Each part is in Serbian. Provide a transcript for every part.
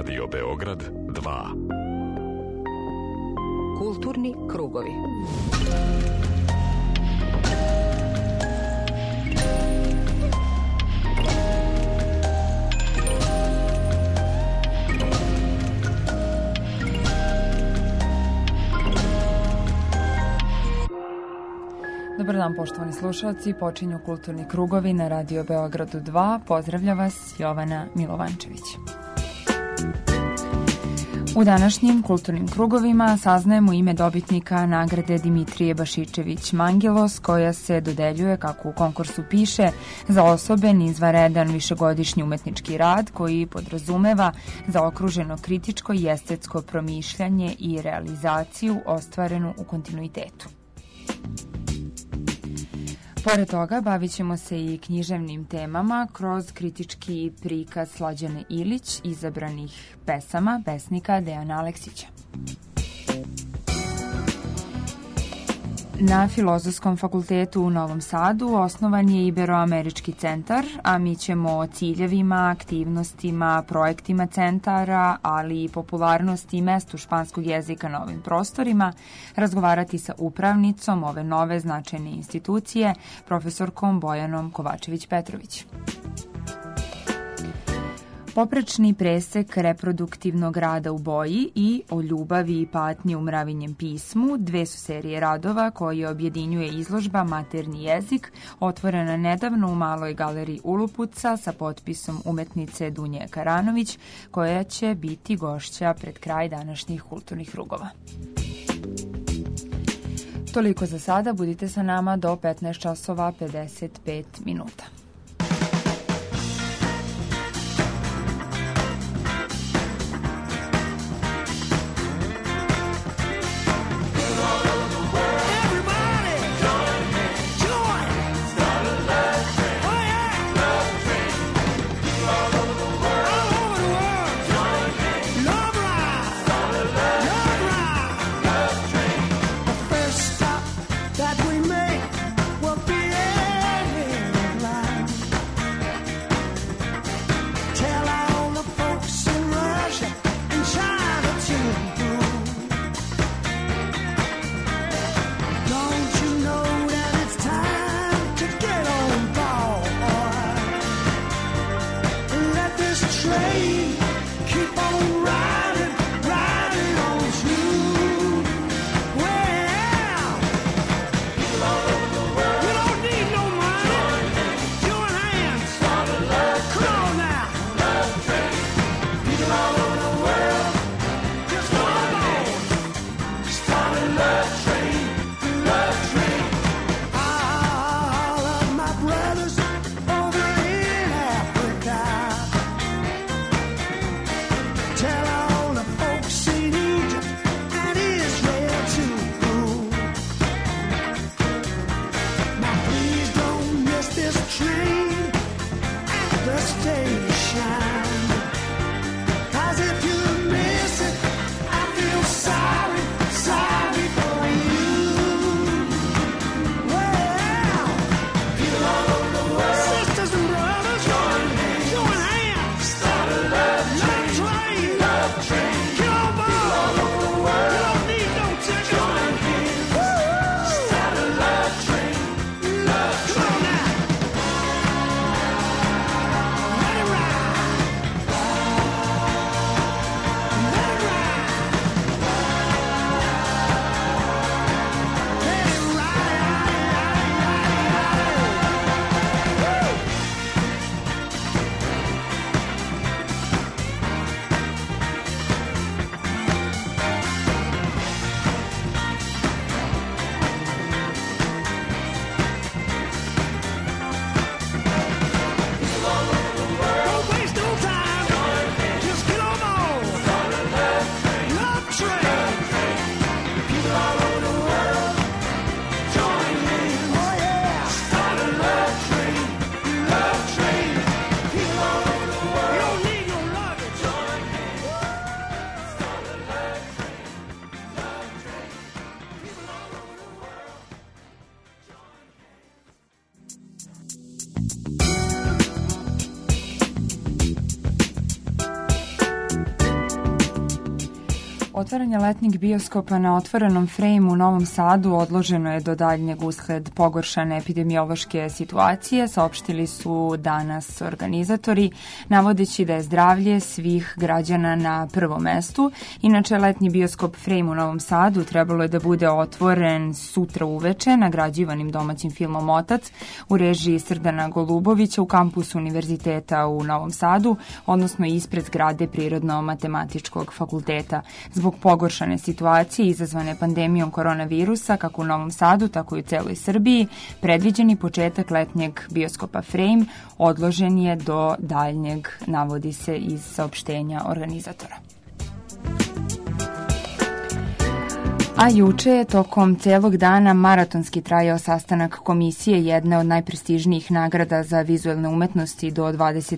Radio Beograd 2. Kulturni krugovi. Dobar dan, poštovani slušalci, počinju Kulturni krugovi na Radio Beogradu 2. Pozdravlja vas Jovana Milovančević. U današnjim Kulturnim krugovima saznajemo ime dobitnika nagrade Dimitrije Bašičević Mangelos, koja se dodeljuje, kako u konkursu piše, za osoben izvanredan višegodišnji umetnički rad koji podrazumeva zaokruženo kritičko i estetsko promišljanje i realizaciju ostvarenu u kontinuitetu. Pored toga, bavit ćemo se i književnim temama kroz kritički prikaz Slađane Ilić, izabranih pesama pesnika Dejana Aleksića. Na Filozofskom fakultetu u Novom Sadu osnovan je Iberoamerički centar, a mi ćemo o ciljevima, aktivnostima, projektima centara, ali i popularnosti i mestu španskog jezika na ovim prostorima, razgovarati sa upravnicom ove nove značajne institucije, profesorkom Bojanom Kovačević-Petrović. Poprečni presek reproduktivnog rada u boji i O ljubavi i patnji u mravinjem pismu, dve su serije radova koje objedinjuje izložba Maternji jezik, otvorena nedavno u Maloj galeriji Ulupuca sa potpisom umetnice Dunje Karanović, koja će biti gošća pred kraj današnjih kulturnih krugova. Toliko za sada, budite sa nama do 15 časova 55 minuta. That we make will be endless. Otvaranje letnjeg bioskopa na otvorenom Frame u Novom Sadu odloženo je do daljnjeg usled pogoršane epidemiološke situacije, saopštili su danas organizatori, navodeći da je zdravlje svih građana na prvom mestu. Inače, letnji bioskop Frame u Novom Sadu trebalo je da bude otvoren sutra uveče nagrađivanim domaćim filmom Otac u režiji Srdana Golubovića u kampusu Univerziteta u Novom Sadu, odnosno ispred zgrade Prirodno-matematičkog fakulteta. Zbog pogoršane situacije izazvane pandemijom koronavirusa, kako u Novom Sadu, tako i u celoj Srbiji, predviđeni početak letnjeg bioskopa Frame odložen je do daljnjeg, navodi se iz saopštenja organizatora. A juče je tokom celog dana maratonski trajao sastanak komisije jedne od najprestižnijih nagrada za vizuelne umetnosti do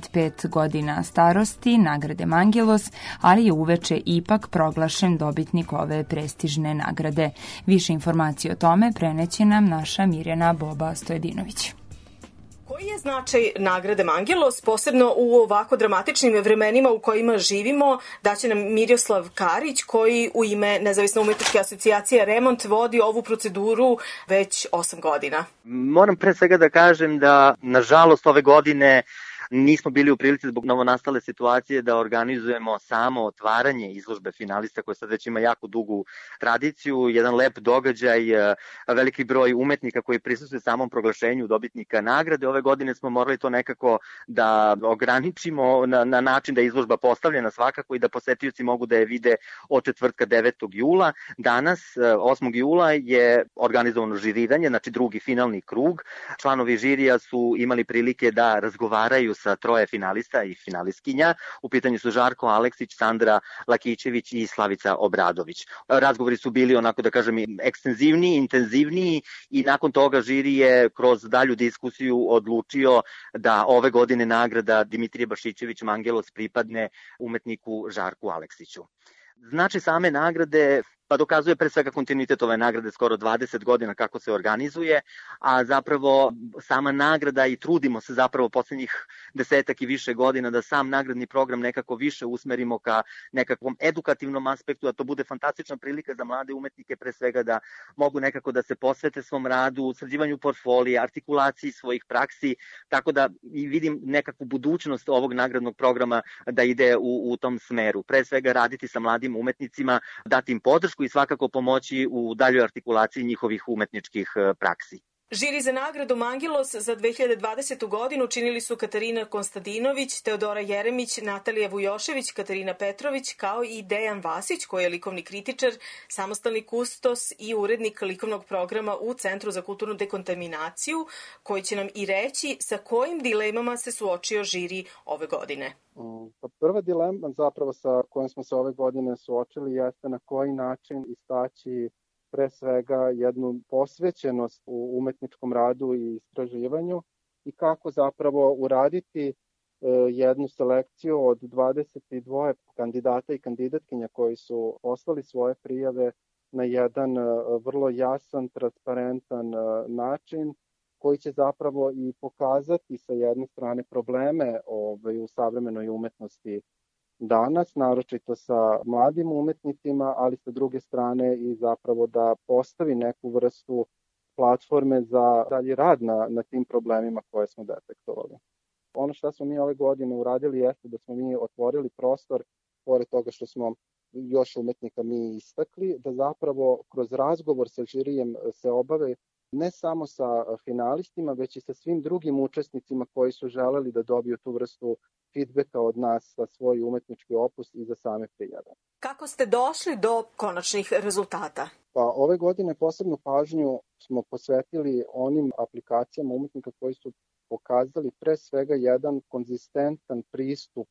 25 godina starosti, nagrade Mangelos, ali je uveče ipak proglašen dobitnik ove prestižne nagrade. Više informacije o tome preneće nam naša Mirjana Boba Stojedinović. Koji je značaj nagrade Mangelos, posebno u ovako dramatičnim vremenima u kojima živimo, daće nam Miroslav Karić, koji u ime Nezavisne umetničke asocijacije Remont vodi ovu proceduru već 8 godina. Moram pre svega da kažem da, nažalost, ove godine nismo bili u prilici zbog novonastale situacije da organizujemo samo otvaranje izložbe finalista koja sad već ima jako dugu tradiciju, jedan lep događaj, veliki broj umetnika koji prisustvuju samom proglašenju dobitnika nagrade. Ove godine smo morali to nekako da ograničimo na način da je izložba postavljena svakako i da posetioci mogu da je vide od četvrtka 9. jula. Danas, 8. jula, je organizovano žiriranje, znači drugi finalni krug. Članovi žirija su imali prilike da razgovaraju sa troje finalista i finalistkinja. U pitanju su Žarko Aleksić, Sandra Lakićević i Slavica Obradović. Razgovori su bili, onako da kažem, ekstenzivniji, intenzivniji i nakon toga žiri je kroz dalju diskusiju odlučio da ove godine nagrada Dimitrije Bašićević Mangelos pripadne umetniku Žarku Aleksiću. Znači same nagrade pa dokazuje pre svega kontinuitet ove nagrade skoro 20 godina kako se organizuje, a zapravo sama nagrada i trudimo se zapravo poslednjih 10 i više godina da sam nagradni program nekako više usmerimo ka nekakvom edukativnom aspektu, a to bude fantastična prilika za mlade umetnike pre svega da mogu nekako da se posvete svom radu, sređivanju portfolija, artikulaciji svojih praksi, tako da i vidim nekakvu budućnost ovog nagradnog programa da ide u tom smeru. Pre svega raditi sa mladim umetnicima, dati im podršku i svakako pomoći u daljoj artikulaciji njihovih umetničkih praksi. Žiri za nagradu Mangelos za 2020. godinu činili su Katarina Konstantinović, Teodora Jeremić, Natalija Vujošević, Katarina Petrović, kao i Dejan Vasić, koji je likovni kritičar, samostalni kustos i urednik likovnog programa u Centru za kulturnu dekontaminaciju, koji će nam i reći sa kojim dilemama se suočio žiri ove godine. Prva dilema zapravo sa kojom smo se ove godine suočili jeste na koji način istaći pre svega jednu posvećenost u umetničkom radu i istraživanju i kako zapravo uraditi jednu selekciju od 22 kandidata i kandidatkinja koji su poslali svoje prijave na jedan vrlo jasan, transparentan način koji će zapravo i pokazati sa jedne strane probleme u savremenoj umetnosti danas, naročito sa mladim umetnicima, ali sa druge strane i zapravo da postavi neku vrstu platforme za dalji rad na tim problemima koje smo detektovali. Ono što smo mi ove godine uradili jeste da smo mi otvorili prostor, pored toga što smo još umetnika mi istakli, da zapravo kroz razgovor sa žirijem se obave ne samo sa finalistima, već i sa svim drugim učesnicima koji su želeli da dobiju tu vrstu feedbacka od nas za svoj umetnički opus i za same prijave. Kako ste došli do konačnih rezultata? Pa ove godine posebnu pažnju smo posvetili onim aplikacijama umetnika koji su pokazali pre svega jedan konzistentan pristup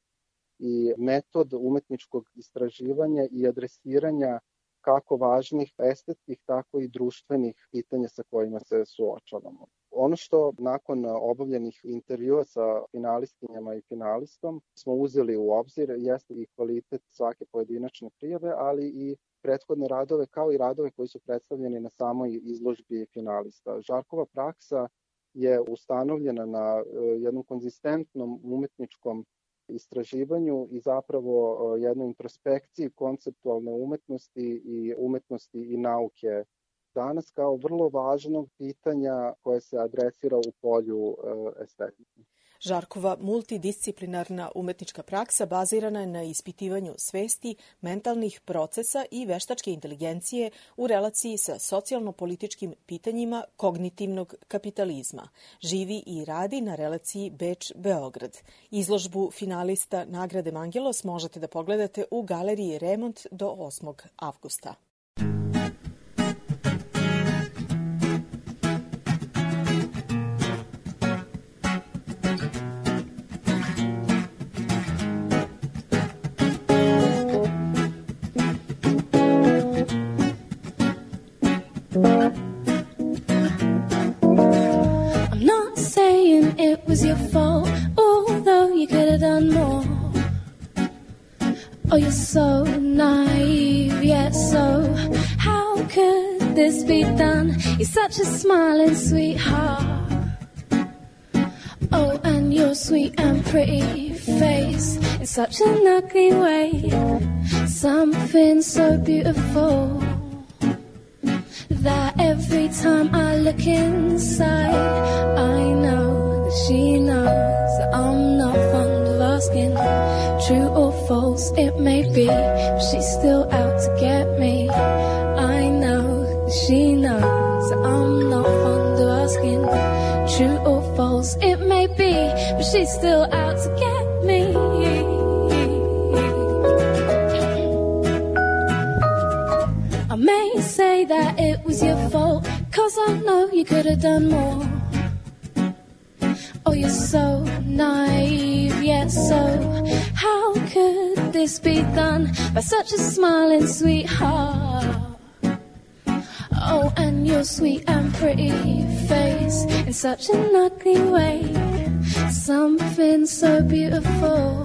i metod umetničkog istraživanja i adresiranja kako važnih estetskih, tako i društvenih pitanja sa kojima se suočavamo. Ono što nakon obavljenih intervjua sa finalistkinjama i finalistom smo uzeli u obzir jeste i kvalitet svake pojedinačne prijave, ali i prethodne radove kao i radove koji su predstavljeni na samoj izložbi finalista. Žarkova praksa je ustanovljena na jednom konzistentnom umetničkom istraživanju i zapravo jednoj introspekciji konceptualne umetnosti i nauke danas kao vrlo važnog pitanja koje se adresira u polju estetike. Žarkova multidisciplinarna umetnička praksa bazirana je na ispitivanju svesti, mentalnih procesa i veštačke inteligencije u relaciji sa socijalno-političkim pitanjima kognitivnog kapitalizma. Živi i radi na relaciji Beč-Beograd. Izložbu finalista nagrade Mangelos možete da pogledate u galeriji Remont do 8. avgusta. Your fault, although you could have done more. Oh, you're so naive, yet so how could this be done? You're such a smiling sweetheart. Oh, and your sweet and pretty face in such an ugly way. Something so beautiful that every time I look inside, I know she knows that I'm not fond of asking true or false it may be, but she's still out to get me. I know that she knows that I'm not fond of asking true or false it may be, but she's still out to get me. I may say that it was your fault, 'cause I know you could have done more. Oh, you're so naive, yet so how could this be done by such a smiling sweetheart? Oh, and your sweet and pretty face in such an ugly way. Something so beautiful.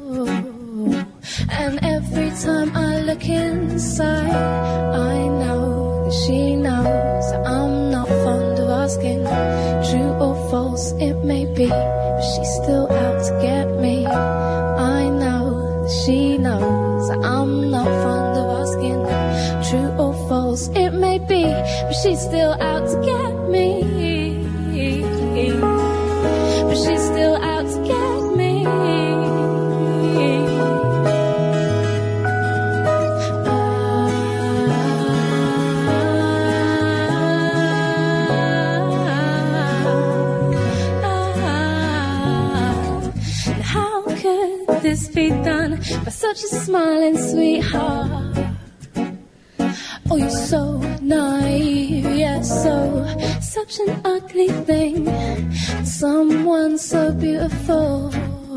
And every time I look inside, I know that she knows that I'm not fond of asking true or false it may be, but she's still out to get me. I know that she knows that I'm not fond of asking true or false it may be, but she's still out to get me. But she's still out to get me. This be done by such a smiling sweetheart. Oh, you're so naive, yes, so such an ugly thing. Someone so beautiful.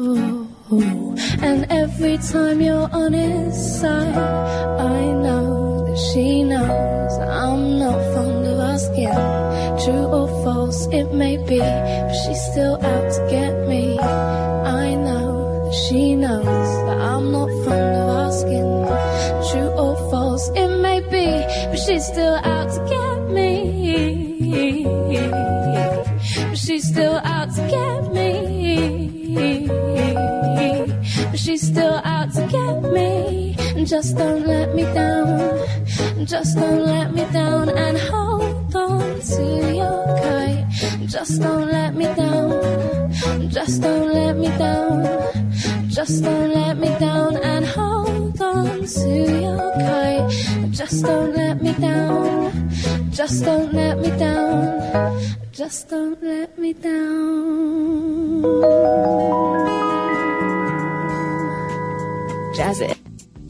And every time you're on his side, I know that she knows that I'm not fond of asking true or false it may be, but she's still out to get me. I know she knows that I'm not fond of asking true or false it may be, but she's still out to get me. But she's still out to get me. But she's still out to get me. Just don't let me down. Just don't let me down and hold on to your kite. Just don't let me down. Just don't let me down. Just don't let me down and hold on to your kite. Just don't let me down. Just don't let me down. Just don't let me down. Jazz it.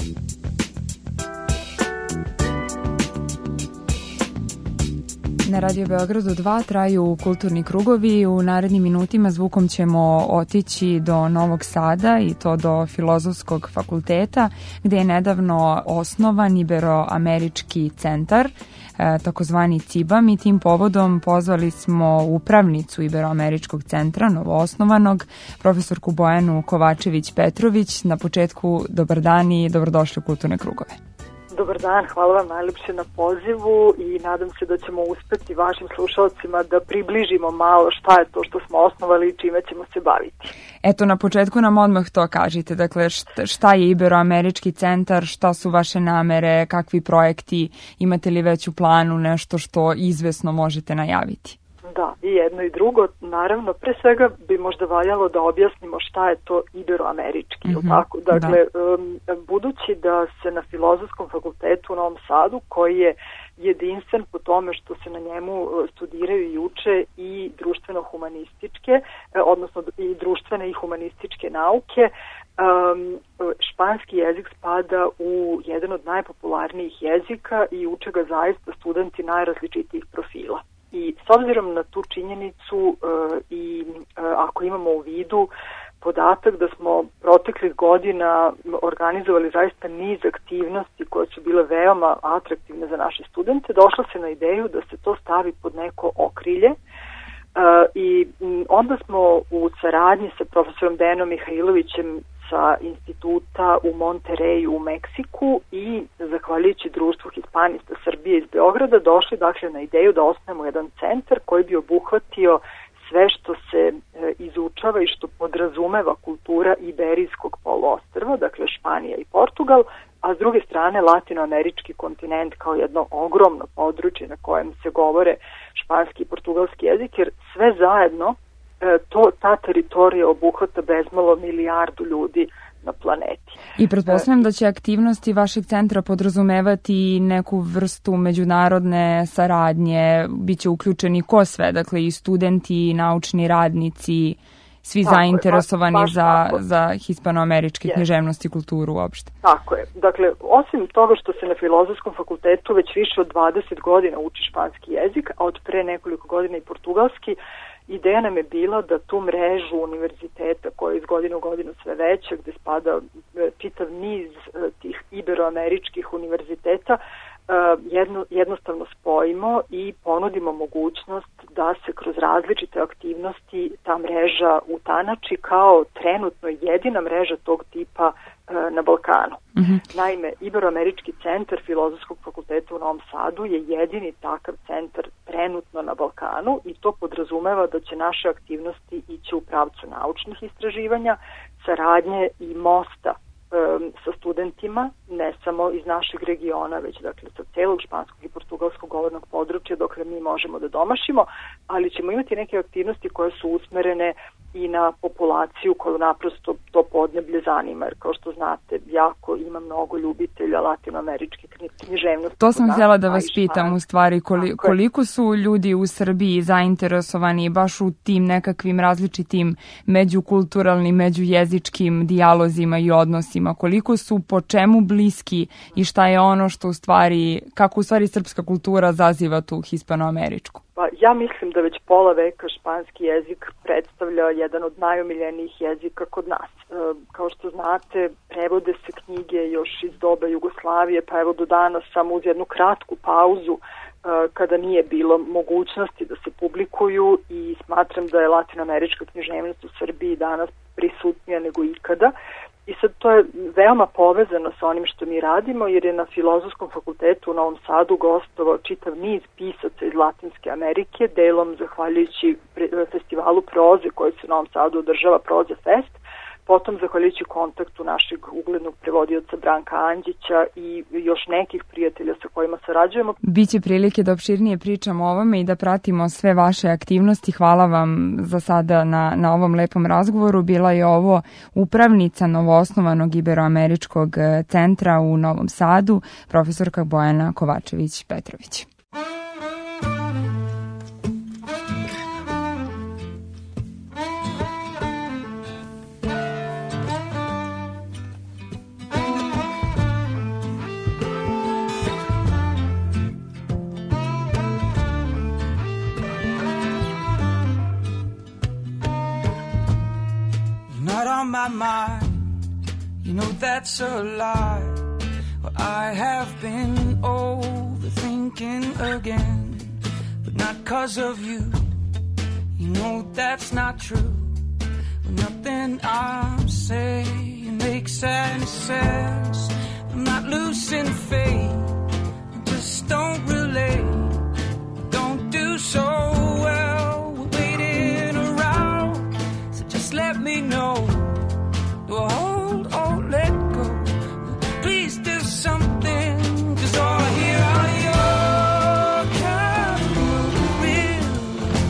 Na Radio Beogradu 2 traju kulturni krugovi. U narednim minutima zvukom ćemo otići do Novog Sada i to do Filozofskog fakulteta, gde je nedavno osnovan Iberoamerički centar, takozvani CIBAM, i tim povodom pozvali smo upravnicu Iberoameričkog centra, novoosnovanog, profesorku Bojanu Kovačević-Petrović. Na početku, dobar dan i dobrodošli u kulturne krugove. Dobar dan, hvala vam najlepše na pozivu i nadam se da ćemo uspeti vašim slušalcima da približimo malo šta je to što smo osnovali i čime ćemo se baviti. Eto, na početku nam odmah to kažite, dakle šta je Iberoamerički centar, šta su vaše namere, kakvi projekti, imate li već u planu nešto što izvesno možete najaviti? Da, i jedno i drugo. Naravno, pre svega bi možda valjalo da objasnimo šta je to iberoamerički. Tako? Dakle, budući da se na Filozofskom fakultetu u Novom Sadu, koji je jedinstven po tome što se na njemu studiraju i uče i društveno-humanističke, odnosno i društvene i humanističke nauke, španski jezik spada u jedan od najpopularnijih jezika i uče ga zaista studenti najrazličitijih profila. I s obzirom na tu činjenicu i ako imamo u vidu podatak da smo proteklih godina organizovali zaista niz aktivnosti koje su bile veoma atraktivne za naše studente, došlo se na ideju da se to stavi pod neko okrilje i onda smo u saradnji sa profesorom Dejanom Mihajlovićem sa instituta u Monterreyu u Meksiku i zahvaljujući društvu Hispanista Srbije iz Beograda došli dakle na ideju da osnovimo jedan centar koji bi obuhvatio sve što se izučava i što podrazumeva kultura Iberijskog poluostrva, dakle Španija i Portugal, a s druge strane latinoamerički kontinent kao jedno ogromno područje na kojem se govore španski i portugalski jezik, jer sve zajedno ta teritorija obuhvata bezmalo 1 milijardu ljudi na planeti. I pretpostavljam da će aktivnosti vašeg centra podrazumevati neku vrstu međunarodne saradnje, bit će uključeni ko sve, dakle i studenti, i naučni radnici, svi tako zainteresovani za hispanoameričke književnost i kulturu uopšte. Tako je. Dakle, osim toga što se na Filozofskom fakultetu već više od 20 godina uči španski jezik, a od pre nekoliko godina i portugalski, ideja nam je bila da tu mrežu univerziteta koja je iz godine u godinu sve veća, gde spada čitav niz tih iberoameričkih univerziteta, jednostavno spojimo i ponudimo mogućnost da se kroz različite aktivnosti ta mreža utanači kao trenutno jedina mreža tog tipa na Balkanu. Naime, Iberoamerički centar Filozofskog fakulteta u Novom Sadu je jedini takav centar trenutno na Balkanu i to podrazumeva da će naše aktivnosti ići u pravcu naučnih istraživanja, saradnje i mosta sa studentima, ne samo iz našeg regiona, već dakle sa celog španskog i portugalskog govornog područja dokle mi možemo da domašimo, ali ćemo imati neke aktivnosti koje su usmerene i na populaciju koju naprosto to podneblje zanima, jer kao što znate, jako ima mnogo ljubitelja latinoameričke književnosti. To sam htjela da vas pitam u stvari, koliko su ljudi u Srbiji zainteresovani baš u tim nekakvim različitim međukulturalnim, međujezičkim dijalozima i odnosima, koliko su po čemu bliski i šta je ono što u stvari, kako u stvari srpska kultura zaziva tu hispanoameričku? Pa ja mislim da već pola veka španski jezik predstavlja jedan od najomiljenijih jezika kod nas. Kao što znate, prevode se knjige još iz doba Jugoslavije, pa evo do danas samo uz jednu kratku pauzu kada nije bilo mogućnosti da se publikuju i smatram da je latinoamerička književnost u Srbiji danas prisutnija nego ikada. I sad to je veoma povezano sa onim što mi radimo, jer je na Filozofskom fakultetu u Novom Sadu gostovao čitav niz pisaca iz Latinske Amerike, delom zahvaljujući festivalu proze koji se u Novom Sadu održava Proze Fest, potom zahvaljujući kontaktu našeg uglednog prevodioca Branka Andjića i još nekih prijatelja sa kojima sarađujemo. Biće prilike da opširnije pričamo o ovome i da pratimo sve vaše aktivnosti. Hvala vam za sada na ovom lepom razgovoru. Bila je ovo upravnica novoosnovanog Iberoameričkog centra u Novom Sadu, profesorka Bojana Kovačević-Petrović. On my mind, you know that's a lie. Well, I have been overthinking again, but not 'cause of you. You know that's not true. Well, nothing I'm saying makes any sense. I'm not losing faith, I just don't relate. Don't do so well with waiting around. So just let me know. Do I hold or let go? Please do something, 'cause all I hear are your cameras,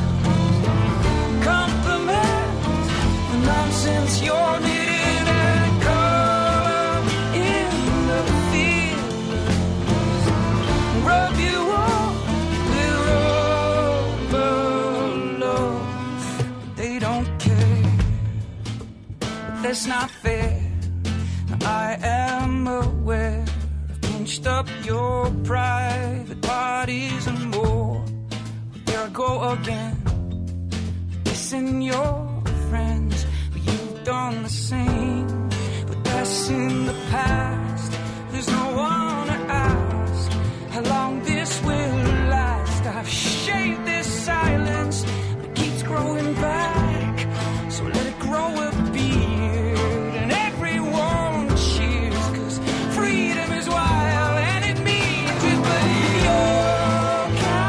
compliments, the nonsense you're knitting and color in the fields. Rub you off with rubber love, but they don't care. That's not fair. I am aware I've pinched up your private parties and more. There I go again, dissing your friends, but you've done the same. But that's in the past. There's no one to ask how long this will last. I've shaved this silence, but it keeps growing back. So let it grow a beard, and everyone cheers, 'cause freedom is wild and it means it. But your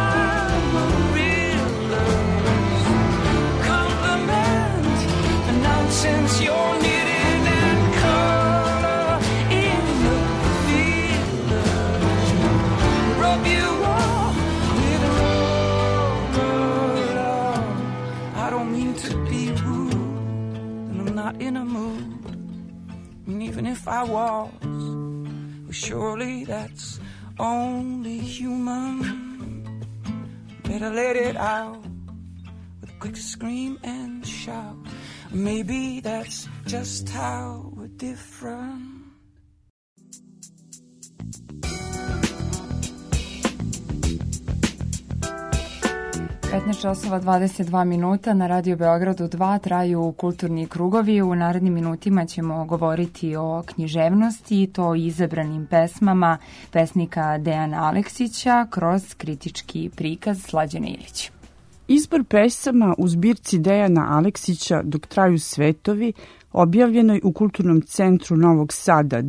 camarilla compliment the nonsense you're knitting and color in the fields. Rub you off with rubber. I don't mean to be rude, and I'm not in a mood. And even if I was, well, surely that's only human. Better let it out with a quick scream and shout. Maybe that's just how we're different. 15 časova 22 minuta na Radio Beogradu 2 traju kulturni krugovi. U narednim minutima ćemo govoriti o književnosti i to izabranim pesmama pesnika Dejana Aleksića kroz kritički prikaz Slađane Ilić. Izbor pesama u zbirci Dejana Aleksića Dok traju svetovi, objavljenoj u Kulturnom centru Novog Sada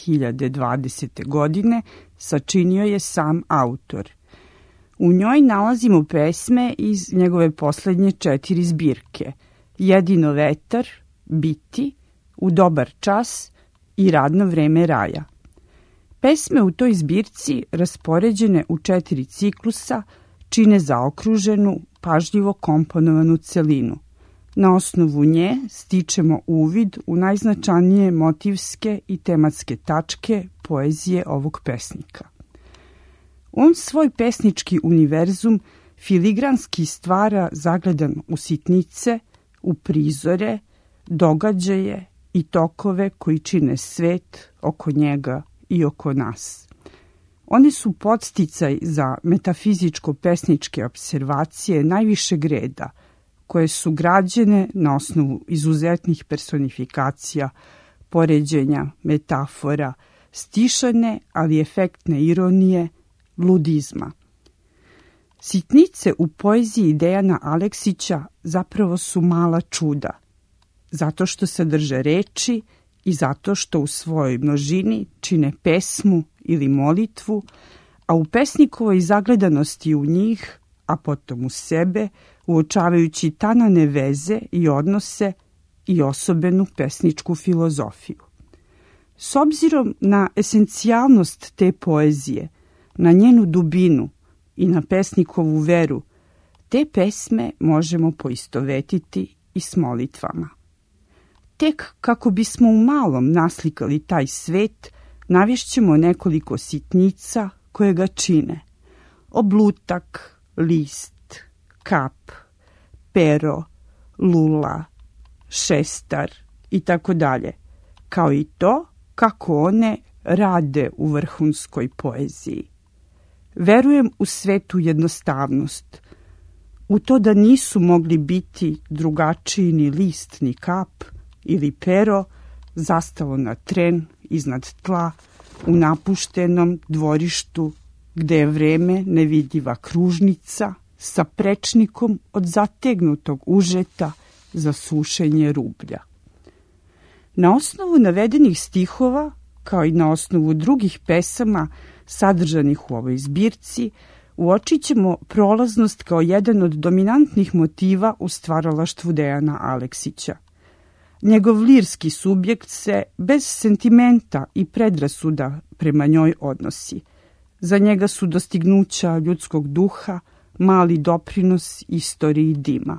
2020. godine, sačinio je sam autor. U njoj nalazimo pesme iz njegove poslednje 4 zbirke: Jedino vetar, Biti, U dobar čas i Radno vreme raja. Pesme u toj zbirci, raspoređene u 4 ciklusa, čine zaokruženu, pažljivo komponovanu celinu. Na osnovu nje stičemo uvid u najznačajnije motivske i tematske tačke poezije ovog pesnika. On svoj pesnički univerzum filigranski stvara zagledan u sitnice, u prizore, događaje i tokove koji čine svet oko njega i oko nas. One su podsticaj za metafizičko-pesničke observacije najvišeg reda, koje su građene na osnovu izuzetnih personifikacija, poređenja, metafora, stišane, ali efektne ironije, ludizma. Sitnice u poeziji Dejana Aleksića zapravo su mala čuda, zato što sadrže reči i zato što u svojoj množini čine pesmu ili molitvu, a u pesnikovoj zagledanosti u njih, a potom u sebe, uočavajući tanane veze i odnose i osobenu pesničku filozofiju. S obzirom na esencijalnost te poezije, na njenu dubinu i na pesnikovu veru, te pesme možemo poistovetiti i s molitvama. Tek kako bismo u malom naslikali taj svet, navješćemo nekoliko sitnica koje ga čine: oblutak, list, kap, pero, lula, šestar i tako dalje, kao i to kako one rade u vrhunskoj poeziji. Verujem u svetu jednostavnost, u to da nisu mogli biti drugačiji ni list, ni kap ili pero zastalo na tren iznad tla u napuštenom dvorištu gde je vreme nevidljiva kružnica sa prečnikom od zategnutog užeta za sušenje rublja. Na osnovu navedenih stihova kao i na osnovu drugih pesama sadržanih u ovoj zbirci, uočit ćemo prolaznost kao jedan od dominantnih motiva u stvaralaštvu Dejana Aleksića. Njegov lirski subjekt se bez sentimenta i predrasuda prema njoj odnosi. Za njega su dostignuća ljudskog duha mali doprinos istoriji dima.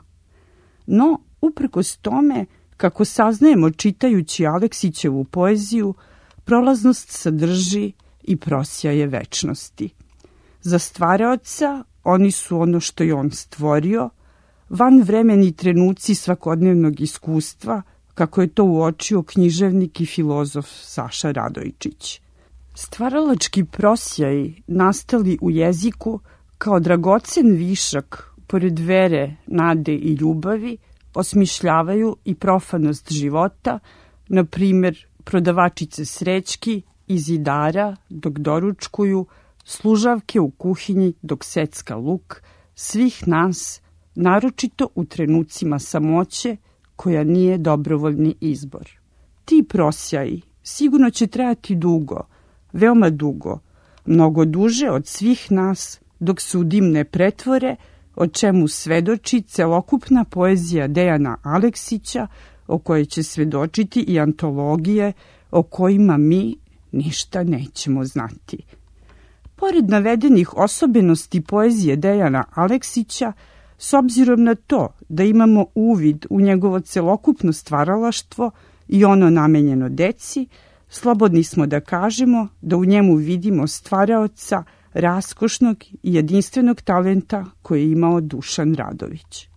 No, uprkos tome, kako saznajemo čitajući Aleksićevu poeziju, prolaznost sadrži i prosjaje večnosti. Za stvaraoca oni su ono što je on stvorio, vanvremeni trenuci svakodnevnog iskustva, kako je to uočio književnik i filozof Saša Radojčić. Stvaralački prosjaji nastali u jeziku kao dragocen višak, pored vere, nade i ljubavi, osmišljavaju i profanost života, na primjer prodavačice srećki i zidara dok doručkuju, služavke u kuhinji dok secka luk, svih nas, naročito u trenucima samoće koja nije dobrovoljni izbor. Ti prosjaji sigurno će trajati dugo, veoma dugo, mnogo duže od svih nas, dok se u dim ne pretvore, o čemu svedoči celokupna poezija Dejana Aleksića, o kojoj će svedočiti i antologije o kojima mi ništa nećemo znati. Pored navedenih osobenosti poezije Dejana Aleksića, s obzirom na to da imamo uvid u njegovo celokupno stvaralaštvo i ono namenjeno deci, slobodni smo da kažemo da u njemu vidimo stvaraoca raskošnog i jedinstvenog talenta koje je imao Dušan Radović.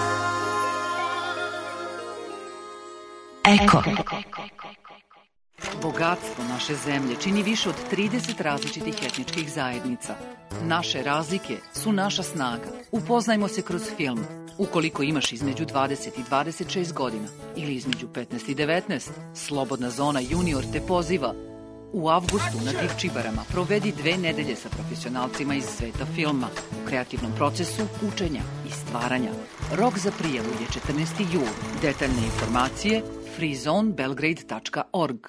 Eko. Bogatstvo naše zemlje čini više od 30 različitih etničkih zajednica. Naše razlike su naša snaga. Upoznajmo se kroz film. Ukoliko imaš između 20 i 26 godina ili između 15 i 19, Slobodna zona junior te poziva. U avgustu na Divčibarama provedi 2 nedelje sa profesionalcima iz sveta filma u kreativnom procesu učenja i stvaranja. Rok za prijavu je 14. jul. Detaljne informacije freezonebelgrade.org.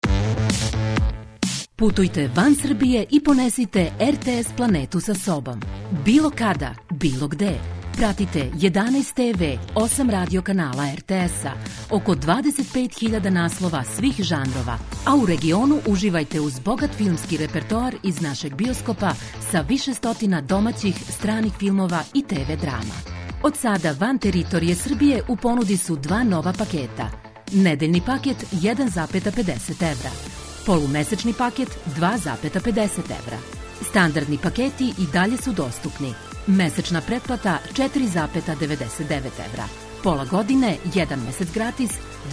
Putujte van Srbije i ponesite RTS planetu sa sobom. Bilo kada, bilo gde. Pratite 11 TV, 8 radio kanala RTS-a, oko 25.000 naslova svih žanrova, a u regionu uživajte uz bogat filmski repertoar iz našeg bioskopa sa više stotina domaćih, stranih filmova i TV drama. Od sada van teritorije Srbije u ponudi su 2 nova paketa. Nedeljni paket 1,50 evra. Polumesečni paket 2,50 evra. Standardni paketi i dalje su dostupni. Mesečna pretplata 4,99 evra. Pola godine, 1 mesec gratis,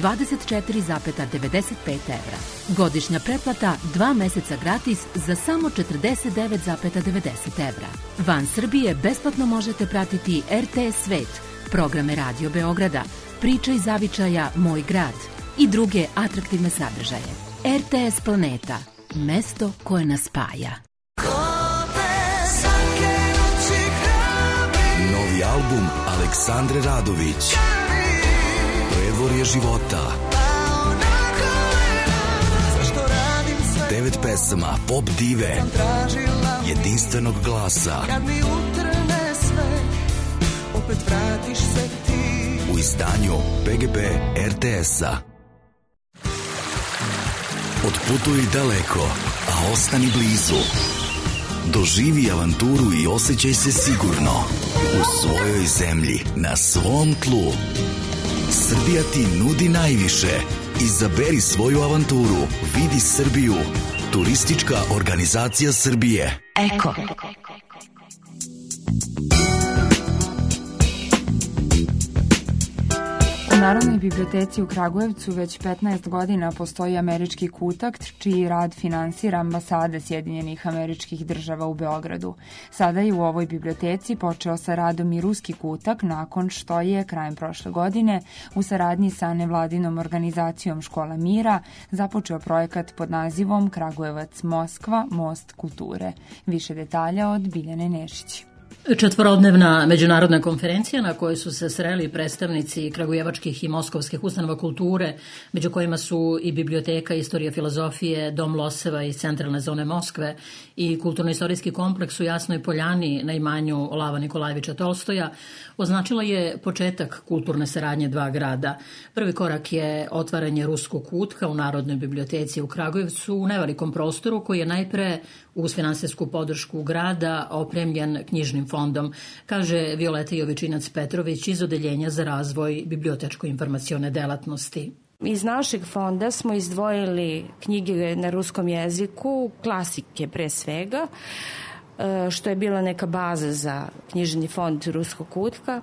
24,95 evra. Godišnja pretplata 2 meseca gratis za samo 49,90 evra. Van Srbije besplatno možete pratiti RTS Svet, programe Radio Beograda, Priče iz zavičaja Moj grad i druge atraktivne sadržaje. RTS Planeta, mesto koje nas spaja. Novi album Aleksandre Radović, Predvorje života. 9 pesama pop dive, jedinstvenog glasa. U izdanju PGP RTS-a. Otputuj daleko, a ostani blizu. Doživi avanturu i osjećaj se sigurno u svojoj zemlji, na svom tlu. Srbija ti nudi najviše. Izaberi svoju avanturu. Vidi Srbiju. Turistička organizacija Srbije. Eko. U Narodnoj biblioteci u Kragujevcu već 15 godina postoji američki kutak, čiji rad finansira ambasada Sjedinjenih Američkih Država u Beogradu. Sada je u ovoj biblioteci počeo sa radom i ruski kutak, nakon što je krajem prošle godine u saradnji sa nevladinom organizacijom Škola mira započeo projekat pod nazivom Kragujevac-Moskva – Most kulture. Više detalja od Biljane Nešić. Četvorodnevna međunarodna konferencija na kojoj su se sreli predstavnici kragujevačkih i moskovskih ustanova kulture, među kojima su i Biblioteka istorije filozofije, Dom Loseva iz centralne zone Moskve i kulturno-istorijski kompleks u Jasnoj Poljani na imanju Lava Nikolajevića Tolstoja, označila je početak kulturne saradnje 2 grada. Prvi korak je otvaranje ruskog kutka u Narodnoj biblioteci u Kragujevcu u nevelikom prostoru koji je najpre uz finansijsku podršku grada opremljen knjižnim fondom, kaže Violeta Jovičinac-Petrović iz Odeljenja za razvoj bibliotečko-informacione delatnosti. Iz našeg fonda smo izdvojili knjige na ruskom jeziku, klasike pre svega, što je bila neka baza za knjižni fond ruskog kutka.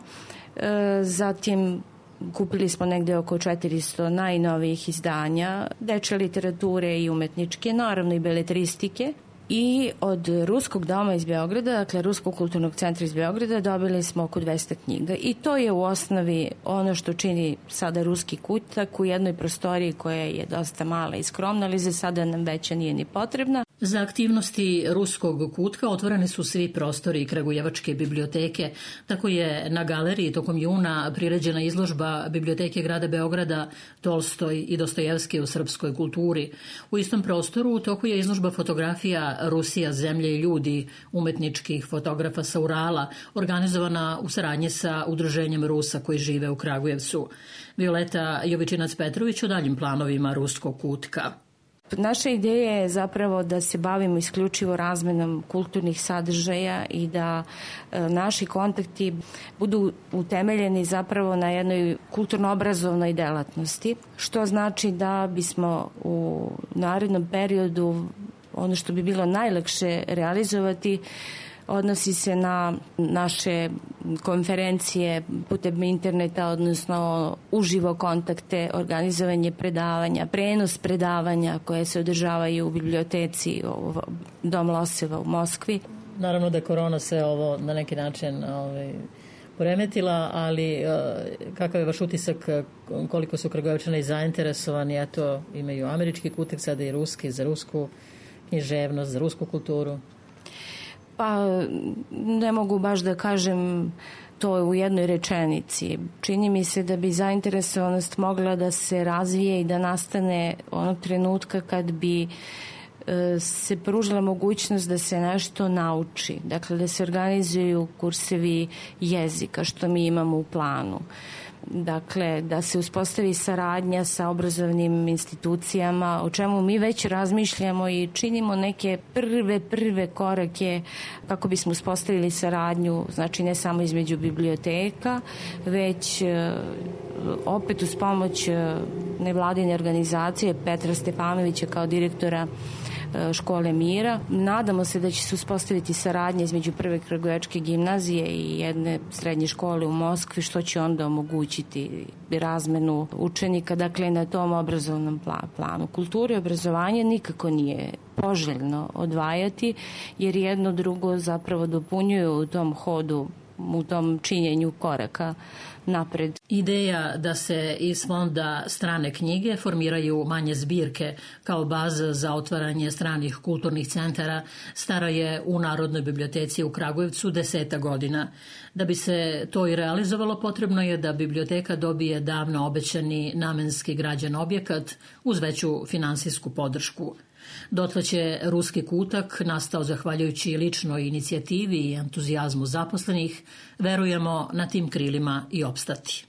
Zatim kupili smo negde oko 400 najnovijih izdanja, dečje literature i umetničke, naravno i beletristike. I od Ruskog doma iz Beograda, dakle Ruskog kulturnog centra iz Beograda, dobili smo oko 200 knjiga. I to je u osnovi ono što čini sada ruski kutak u jednoj prostoriji koja je dosta mala i skromna, ali za sada nam veća nije ni potrebna. Za aktivnosti ruskog kutka otvoreni su svi prostori Kragujevačke biblioteke. Tako je na galeriji tokom juna priređena izložba Biblioteke grada Beograda Tolstoj i Dostojevski u srpskoj kulturi. U istom prostoru u toku je izložba fotografija Rusija, zemlje i ljudi umetničkih fotografa sa Urala, organizovana u saradnji sa Udruženjem Rusa koji žive u Kragujevcu. Violeta Jovičinac-Petrović o daljim planovima ruskog kutka. Naša ideja je zapravo da se bavimo isključivo razmenom kulturnih sadržaja i da naši kontakti budu utemeljeni zapravo na jednoj kulturno-obrazovnoj delatnosti, što znači da bismo u narednom periodu ono što bi bilo najlakše realizovati odnosi se na naše konferencije putem interneta, odnosno uživo kontakte, organizovanje predavanja, prenos predavanja koje se održavaju u biblioteci Dom Loseva u Moskvi. Naravno da korona se ovo na neki način poremetila, ali kakav je vaš utisak, koliko su Kragujevčani zainteresovani, eto imaju američki kutek, sada i ruski, za rusku književnost, za rusku kulturu? Pa ne mogu baš da kažem to u jednoj rečenici. Čini mi se da bi zainteresovanost mogla da se razvije i da nastane onog trenutka kad bi se pružila mogućnost da se nešto nauči. Dakle, da se organizuju kursevi jezika, što mi imamo u planu. Dakle, da se uspostavi saradnja sa obrazovnim institucijama, o čemu mi već razmišljamo i činimo neke prve korake kako bismo uspostavili saradnju, znači ne samo između biblioteka, već opet uz pomoć nevladine organizacije Petra Stefanovića kao direktora Škole mira. Nadamo se da će se uspostaviti saradnja između Prve kragujevačke gimnazije i jedne srednje škole u Moskvi, što će onda omogućiti razmenu učenika, dakle na tom obrazovnom planu. Kultura i obrazovanje nikako nije poželjno odvajati, jer jedno drugo zapravo dopunjuju u tom hodu, u tom činjenju koraka napred. Ideja da se iz fonda strane knjige formiraju manje zbirke kao baza za otvaranje stranih kulturnih centara stara je u Narodnoj biblioteci u Kragujevcu 10 godina. Da bi se to i realizovalo, potrebno je da biblioteka dobije davno obećani namenski građen objekat uz veću finansijsku podršku. Dotle će ruski kutak, nastao zahvaljujući ličnoj inicijativi i entuzijazmu zaposlenih, verujemo na tim krilima i opstati.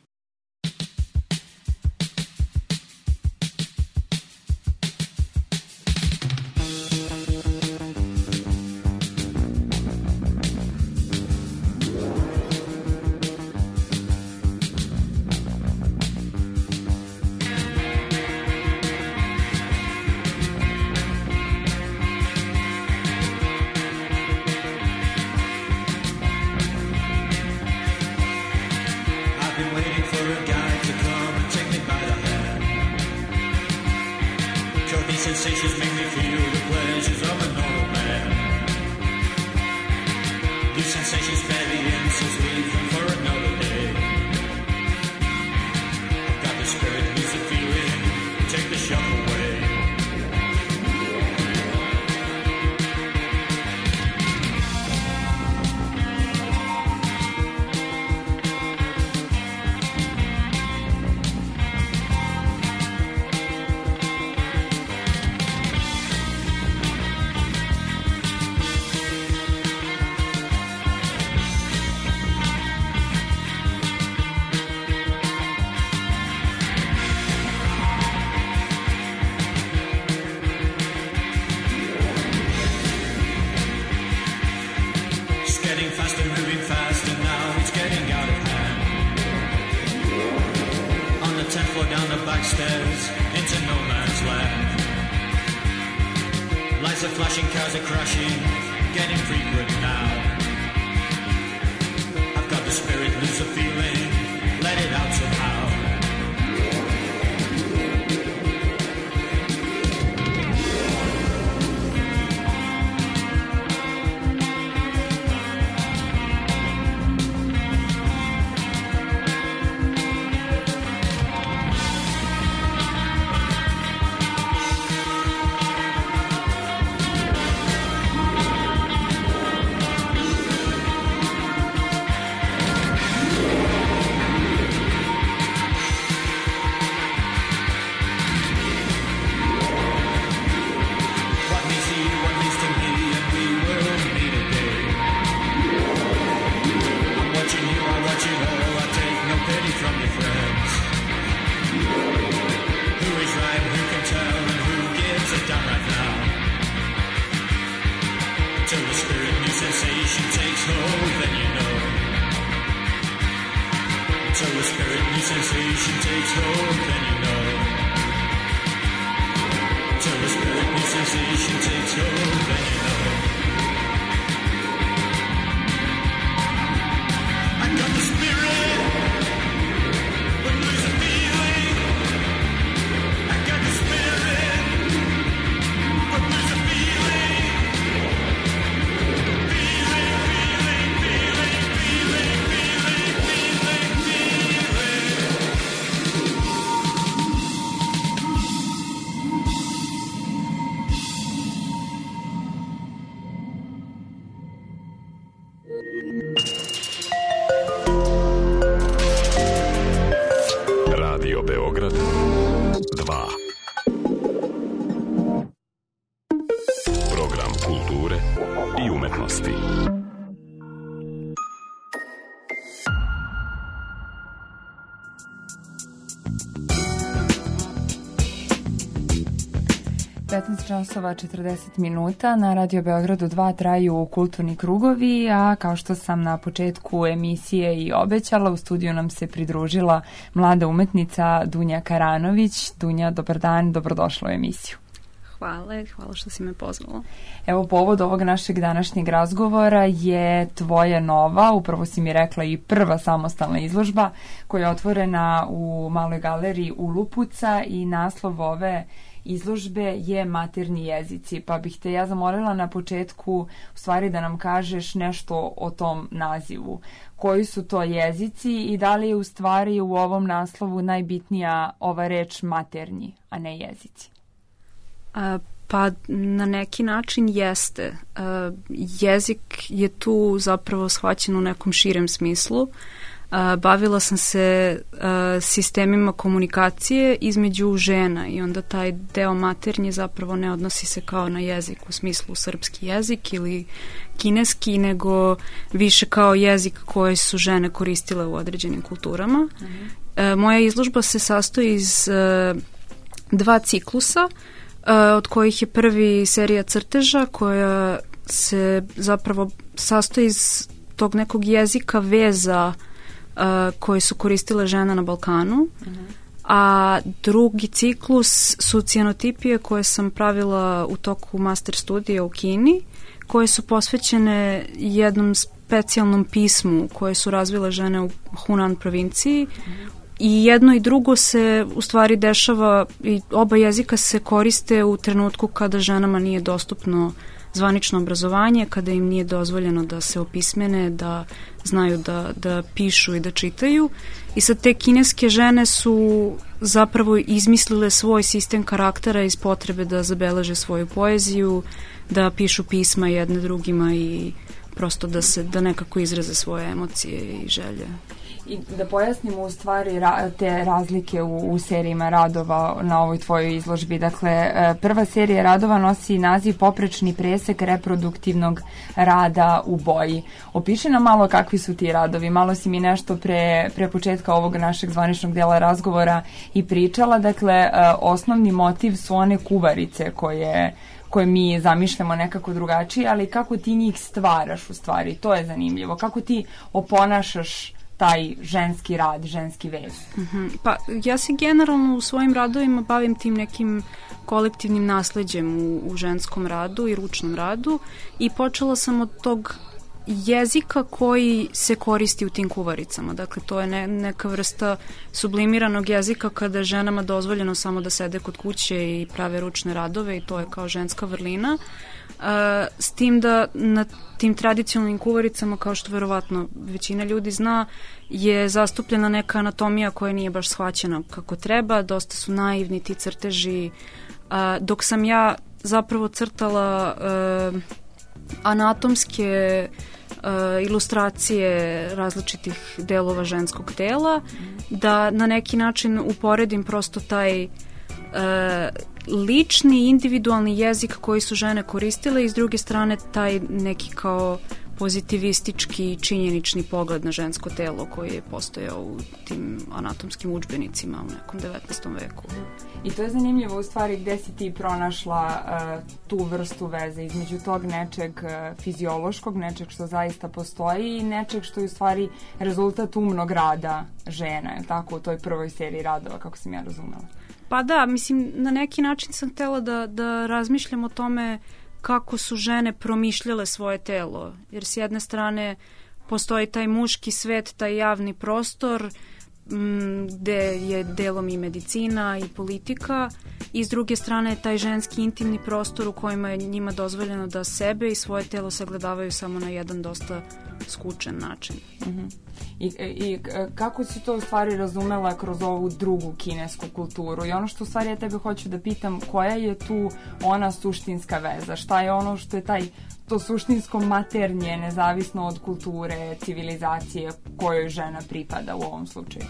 Radio Beograd 2. Program kulture i umetnosti. časova 40 minuta na Radio Beogradu 2 traju kulturni krugovi, a kao što sam na početku emisije i obećala, u studiju nam se pridružila mlada umetnica Dunja Karanović. Dunja, dobar dan, dobrodošla u emisiju. Hvala što si me pozvala. Evo, povod ovog našeg današnjeg razgovora je tvoja nova, upravo si mi rekla i prva samostalna izložba koja je otvorena u Maloj galeriji Ulupuca i naslov ove izložbe je Materni jezici, pa bih te ja zamolila na početku u stvari da nam kažeš nešto o tom nazivu. Koji su to jezici i da li je u stvari u ovom naslovu najbitnija ova reč maternji, a ne jezici? Pa na neki način jeste. Jezik je tu zapravo shvaćen u nekom širem smislu. Bavila sam se sistemima komunikacije između žena i onda taj deo maternje zapravo ne odnosi se kao na jezik u smislu srpski jezik ili kineski, nego više kao jezik koji su žene koristile u određenim kulturama. Moja izložba se sastoji iz dva ciklusa, od kojih je prvi serija crteža koja se zapravo sastoji iz tog nekog jezika veza koje su koristile žene na Balkanu, a drugi ciklus su cijanotipije koje sam pravila u toku master studija u Kini, koje su posvećene jednom specijalnom pismu koje su razvile žene u Hunan provinciji. I jedno i drugo se u stvari dešava i oba jezika se koriste u trenutku kada ženama nije dostupno zvanično obrazovanje, kada im nije dozvoljeno da se opismene, da znaju da pišu i da čitaju. I sad te kineske žene su zapravo izmislile svoj sistem karaktera iz potrebe da zabeleže svoju poeziju, da pišu pisma jedne drugima i prosto da nekako izraze svoje emocije i želje. I da pojasnimo u stvari te razlike u serijima radova na ovoj tvojoj izložbi. Dakle, prva serija radova nosi naziv Poprečni presek reproduktivnog rada u boji. Opiši nam malo kakvi su ti radovi. Malo si mi nešto pre početka ovog našeg zvaničnog dela razgovora i pričala. Dakle, osnovni motiv su one kuvarice koje mi zamišljamo nekako drugačije, ali kako ti njih stvaraš u stvari, to je zanimljivo. Kako ti oponašaš taj ženski rad, ženski vez? Pa ja se generalno u svojim radovima bavim tim nekim kolektivnim nasleđem u ženskom radu i ručnom radu i počela sam od tog jezika koji se koristi u tim kuvaricama. Dakle, to je neka vrsta sublimiranog jezika kada je ženama dozvoljeno samo da sede kod kuće i prave ručne radove i to je kao ženska vrlina. S tim da na tim tradicionalnim kuvaricama, kao što verovatno većina ljudi zna, je zastupljena neka anatomija koja nije baš shvaćena kako treba, dosta su naivni ti crteži, dok sam ja zapravo crtala anatomske ilustracije različitih delova ženskog tela, da na neki način uporedim prosto taj lični, individualni jezik koji su žene koristile i s druge strane taj neki kao pozitivistički, činjenični pogled na žensko telo koji je postojao u tim anatomskim udžbenicima u nekom 19. veku. I to je zanimljivo u stvari gde si ti pronašla tu vrstu veze između tog nečeg fiziološkog, nečeg što zaista postoji i nečeg što je u stvari rezultat umnog rada žena, je tako, u toj prvoj seriji radova, kako sam ja razumela. Pa da, mislim, na neki način sam htjela da razmišljam o tome kako su žene promišljale svoje telo. Jer s jedne strane postoji taj muški svet, taj javni prostor gde je delom i medicina i politika i s druge strane taj ženski intimni prostor u kojima je njima dozvoljeno da sebe i svoje telo sagledavaju samo na jedan dosta skučen način. I kako si to u stvari razumela kroz ovu drugu kinesku kulturu? I ono što u stvari ja tebe hoću da pitam, koja je tu ona suštinska veza? Šta je ono što je to suštinsko maternje, nezavisno od kulture, civilizacije kojoj žena pripada u ovom slučaju?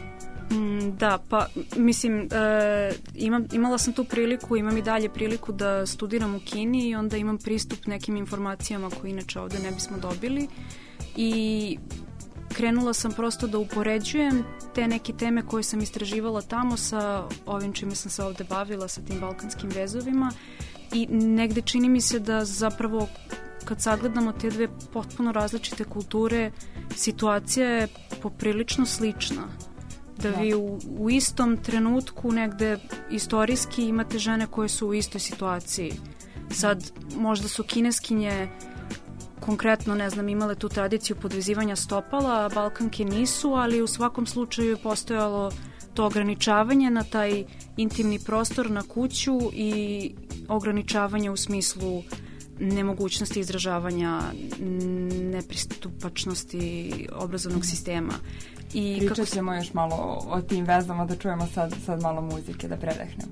Da, pa mislim, imala sam tu priliku, imam i dalje priliku da studiram u Kini i onda imam pristup nekim informacijama koje inače ovde ne bismo dobili i krenula sam prosto da upoređujem te neke teme koje sam istraživala tamo sa ovim čime sam se ovde bavila, sa tim balkanskim vezovima i negde čini mi se da zapravo kad sagledamo te dve potpuno različite kulture, situacija je poprilično slična. Da vi u istom trenutku negde istorijski imate žene koje su u istoj situaciji. Sad, možda su kineskinje konkretno, ne znam, imale tu tradiciju podvezivanja stopala, a Balkanke nisu, ali u svakom slučaju je postojalo to ograničavanje na taj intimni prostor, na kuću i ograničavanje u smislu nemogućnosti izražavanja, nepristupačnosti obrazovnog sistema. I pričat ćemo još malo o tim vezama, da čujemo sad malo muzike, da predehnemo.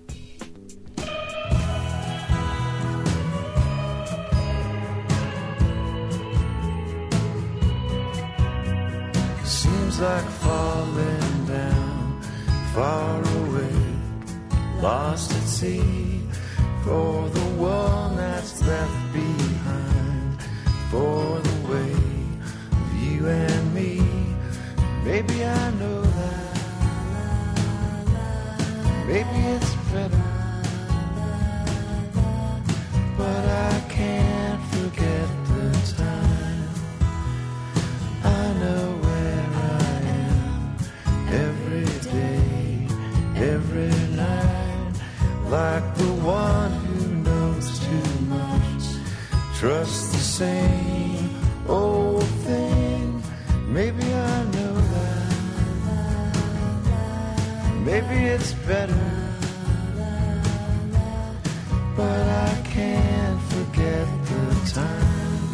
Seems like falling down, far away, lost at sea, for the one that's left behind, for the way of you and me. Maybe I know that, maybe it's better, but I can't forget the time. I know where I am every day, every night, like the one who knows too much, trusts the same old thing. Maybe I know that, maybe it's better, but I can't forget the time.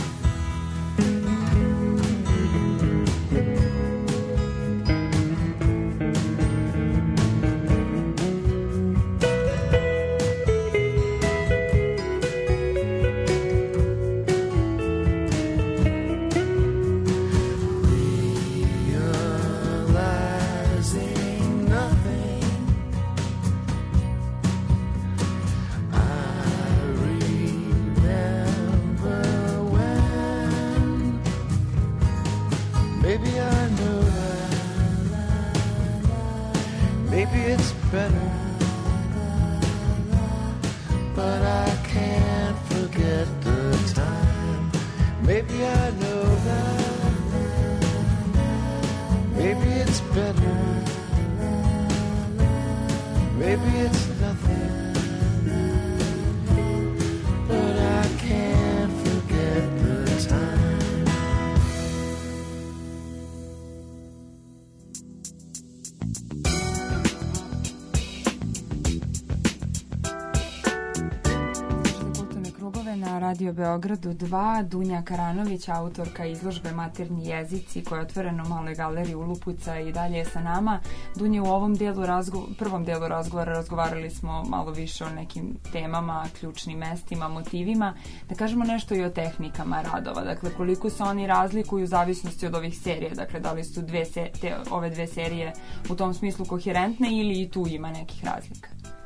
Radio Beogradu 2, Dunja Karanović, autorka izložbe Maternji jezici, koja je otvorena u Maloj galeriji Ulupuca i dalje je sa nama. Dunja, u ovom prvom delu razgovora razgovarali smo malo više o nekim temama, ključnim mestima, motivima. Da kažemo nešto i o tehnikama radova, dakle koliko se oni razlikuju u zavisnosti od ovih serija, dakle da li su ove dve serije u tom smislu koherentne ili i tu ima nekih razlika?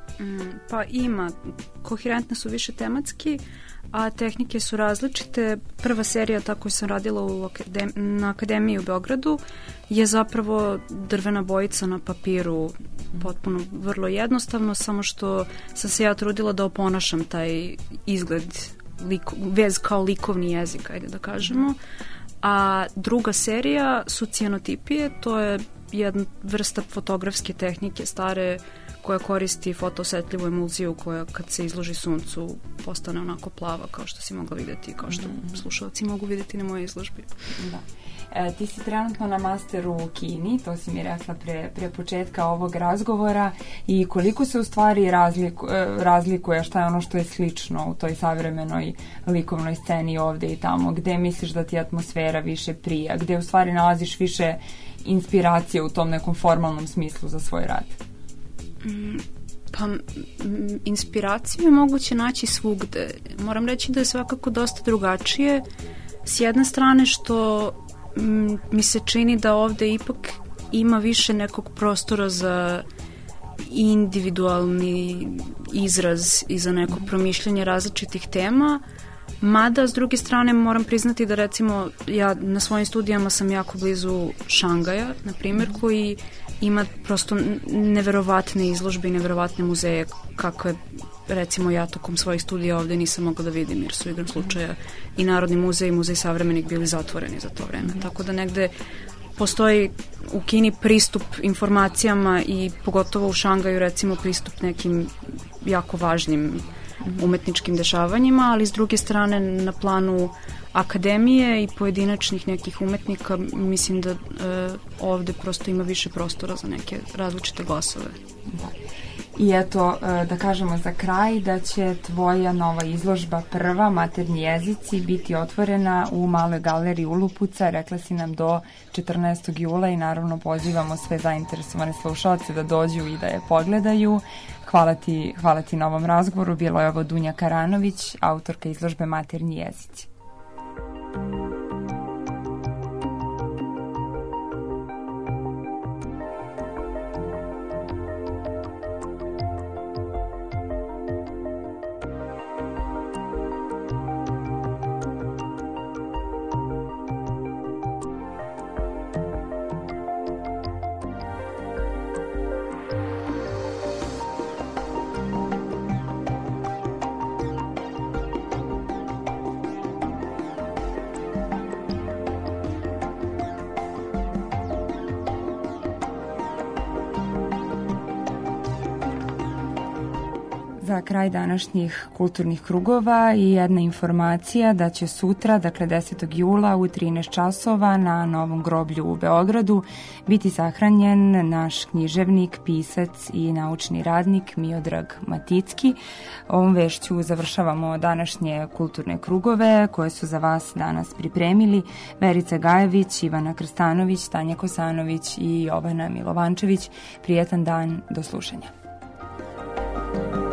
Pa ima. Koherentne su više tematski, a tehnike su različite. Prva serija, tako koju sam radila na Akademiji u Beogradu, je zapravo drvena bojica na papiru, potpuno vrlo jednostavno, samo što sam se ja trudila da oponašam taj izgled, vez kao likovni jezik, ajde da kažemo. A druga serija su cijanotipije, to je jedna vrsta fotografske tehnike stare, koja koristi fotoosetljivu emulziju koja kad se izloži suncu postane onako plava, kao što si mogla vidjeti, kao što slušalci mogu vidjeti na mojoj izložbi. Da. Ti si trenutno na masteru u Kini, to si mi rekla pre početka ovog razgovora, i koliko se u stvari razlikuje, šta je ono što je slično u toj savremenoj likovnoj sceni ovde i tamo, gde misliš da ti atmosfera više prija, gde u stvari nalaziš više inspiracije u tom nekom formalnom smislu za svoj rad? Pa inspiraciju je moguće naći svugde. Moram reći da je svakako dosta drugačije. S jedne strane što mi se čini da ovde ipak ima više nekog prostora za individualni izraz i za neko promišljanje različitih tema, mada s druge strane moram priznati da recimo ja na svojim studijama sam jako blizu Šangaja, na primjer, koji ima prosto neverovatne izložbe i neverovatne muzeje kakve recimo ja tokom svojih studija ovde nisam mogla da vidim jer su igrom slučaja i Narodni muzej i Muzej savremenik bili zatvoreni za to vreme. Tako da negde postoji u Kini pristup informacijama i pogotovo u Šangaju recimo pristup nekim jako važnim umetničkim dešavanjima, ali s druge strane na planu akademije i pojedinačnih nekih umetnika mislim da ovde prosto ima više prostora za neke različite glasove. I eto, da kažemo za kraj da će tvoja nova izložba prva, Maternji jezici, biti otvorena u Maloj galeriji Ulupuca, rekla si nam do 14. jula i naravno pozivamo sve zainteresovane slušalce da dođu i da je pogledaju. Hvala ti na ovom razgovoru. Bilo je ovo Dunja Karanović, autorka izložbe Maternji jezici. Za kraj današnjih kulturnih krugova i jedna informacija da će sutra, dakle 10. jula u 13 časova na Novom groblju u Beogradu biti sahranjen naš književnik, pisac i naučni radnik Miodrag Maticki. Ovom vešću završavamo današnje kulturne krugove koje su za vas danas pripremili Verica Gajević, Ivana Krstanović, Tanja Kosanović i Jovana Milovančević. Prijetan dan, do slušanja.